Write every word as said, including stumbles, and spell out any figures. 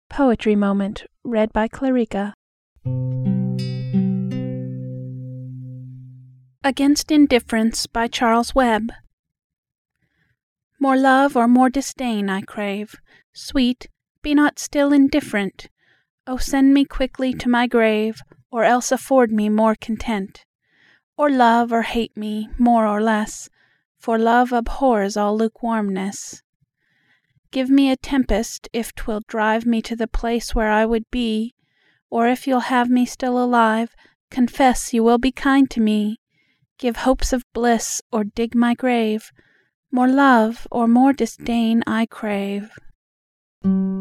Poetry Moment. Read by Clarica. Against Indifference by Charles Webb. More love or more disdain I crave. Sweet, be not still indifferent. O send me quickly to my grave, or else afford me more content. Or love or hate me, more or less, for love abhors all lukewarmness. Give me a tempest, if 'twill drive me to the place where I would be, or if you'll have me still alive, confess you will be kind to me. Give hopes of bliss, or dig my grave. More love or more disdain I crave.